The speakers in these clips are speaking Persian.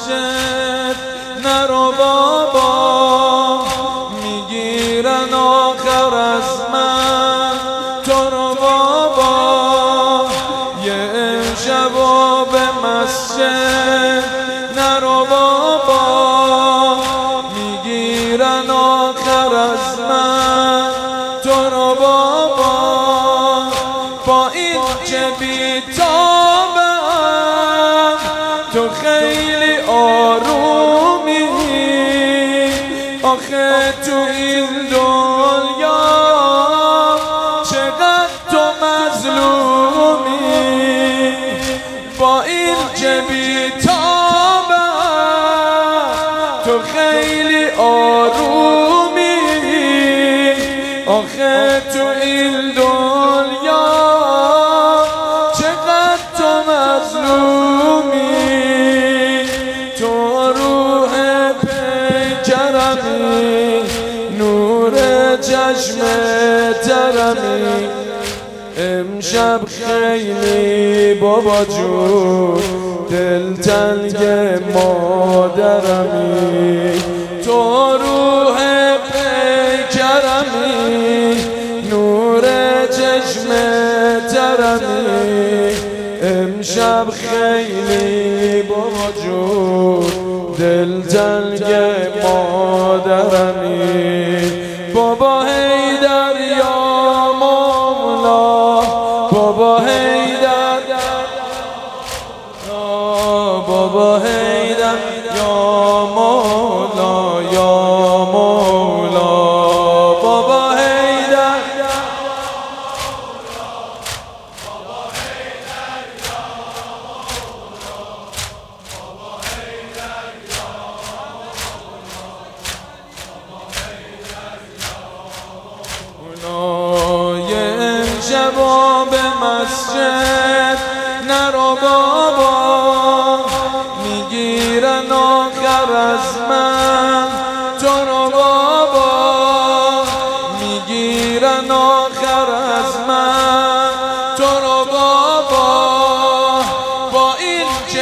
مسجد نرو بابا، میگیرن آخر از من تو رو بابا. یه امشب به مسجد نرو بابا، میگیرن آخر از من تو رو بابا. با این که بی‌تابم تو خیلی آرومی، آخه تو این دنیا چقدر تو مظلومی. با این که بی‌تابم تو خیلی آرومی، آخه تو این دنیا چقدر تو مظلومی. تو روح پیکرمی، نور چشم ترمی، امشب خیلی بابا جون دلتنگ مادرمی. تو روح پیکرمی، نور چشم ترمی، امشب خیلی بابا جون دلتنگ مادرمی. بابا حیدر یا مولا، بابا حیدر، بابا حیدر یا مولا، یا مولا. بابا حیدر، بابا حیدر یا مولا، بابا حیدر یا مولا، بابا حیدر یا مولا. یه امشب به مسجد نرو بابا، میگیرن آخر از من تو رو بابا، میگیرن آخر از من تو رو بابا. با این که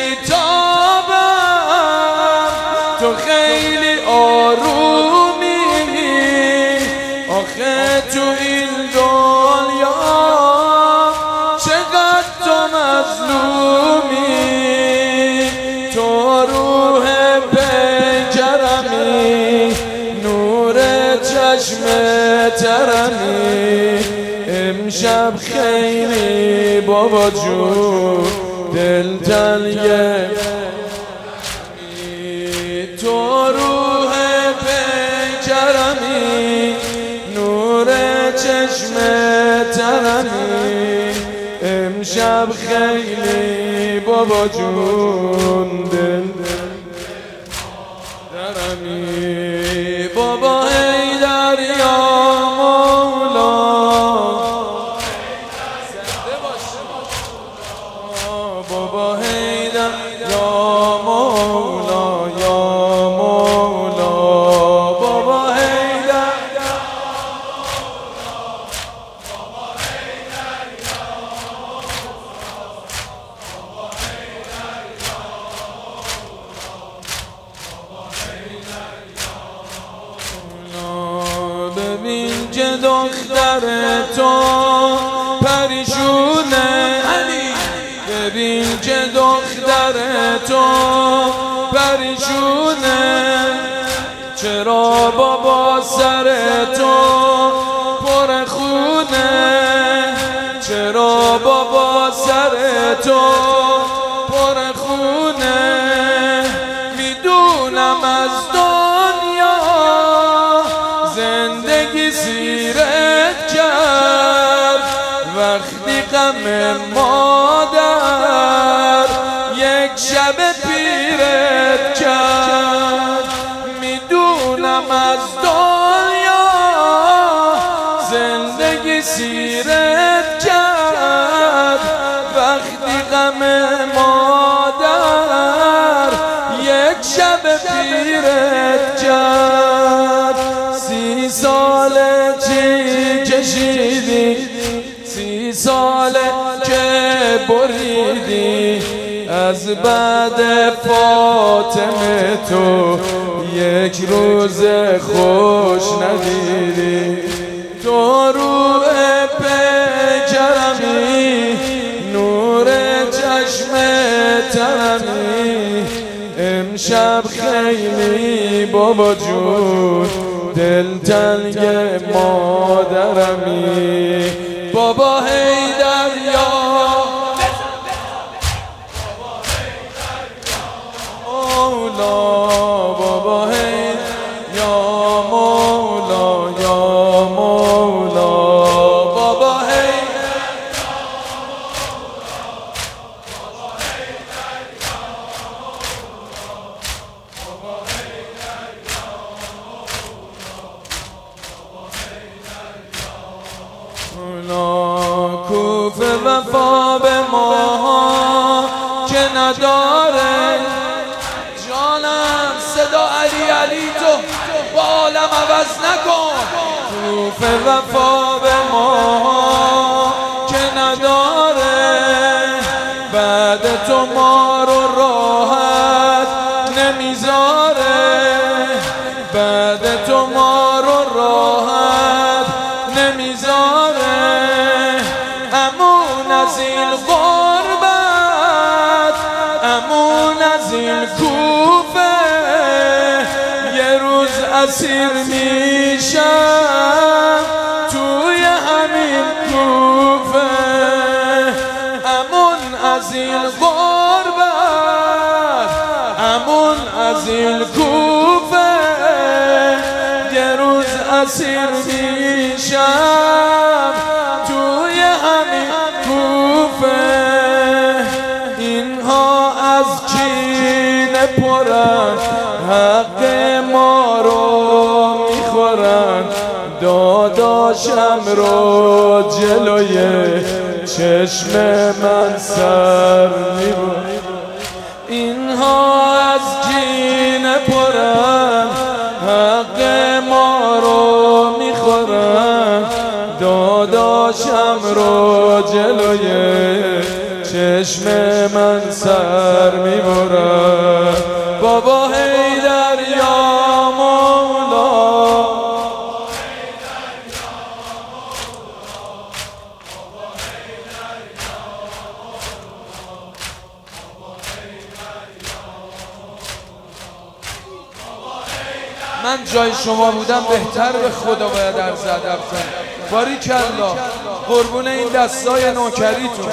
بی‌تابم تو خیلی آرومی، آخه تو این دنیا چقدر تو مظلومی. تو روح پیکرمی، نور چشم ترمی، امشب خیلی بابا جون دلتنگ. تو روح پیکرمی، نور چشم ترمی، امشب خیلی بابا جون دلتنگی. بابا حیدر یا مولا، بابا حیدر یا مولا، یا مولا. بابا حیدر، بابا حیدر یا مولا. ببین که دختر تو پریشونه، ببین که دختر تو پریشونه. چرا بابا سر تو پر خونه، چرا بابا سر تو پر خونه. میدونم از دنیا زندگی سیرت کرد، وقتی غم مادر یک شب پیرت کرد. میدونم از دنیا زندگی سیرت کرد، وقتی غم مادر یک شب پیرت کرد. 30 ساله چی کشیدی، 30 ساله که بریدی از بعد فاطمه تو یک روز خوش ندیدی. تو روح پیکرمی، نور چشم ترمی، امشب خیلی بابا جون دلتنگ مادرمی. بابا حیدر یا مولا، بابا حیدر یا مولا، یا مولا، بابا حیدر یا مولا، بابا حیدر یا مولا، بابا حیدر یا مولا، بابا حیدر یا مولا. کوفه وفا به ما که نداره جانم، صدا علی علی تو با عالم عوض نکن. کوفه وفا به ما که نداره، بعد تو ما رو راحت نمیذاره، بعد تو ما رو راحت نمیذاره. امون از این غربت، امون از این کوفه، یه روز اسیر میشم توی همین کوفه. امون از این غربت، امون از این کوفه، یه روز اسیر میشم توی همین کوفه. اینها از کینه پرن، حق ما رو میخورن، داداشم رو جلوی چشم من سر میبرن. اینها از کینه پرن، حق ما رو میخورن، داداشم رو جلوی چشم من سر میبرن. بابا حیدر یا مولا، من جای شما بودم بهتر به خدا باید عرض ادب کنم. باریکالله، قربون این دستای نوکریتون.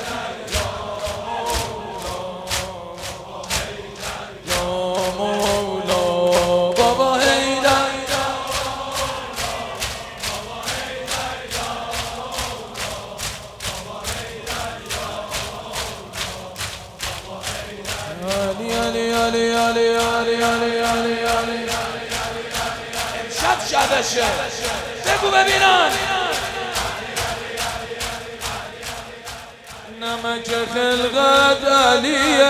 علی علی علی علی علی علی علی علی، امشب شبشه، بگو ببینن. نمک خلقت علیه،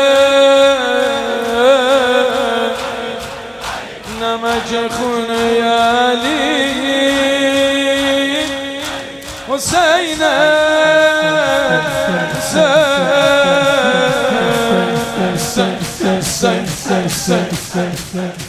نمک خونه علی، حسین حسین حسین حسین حسین.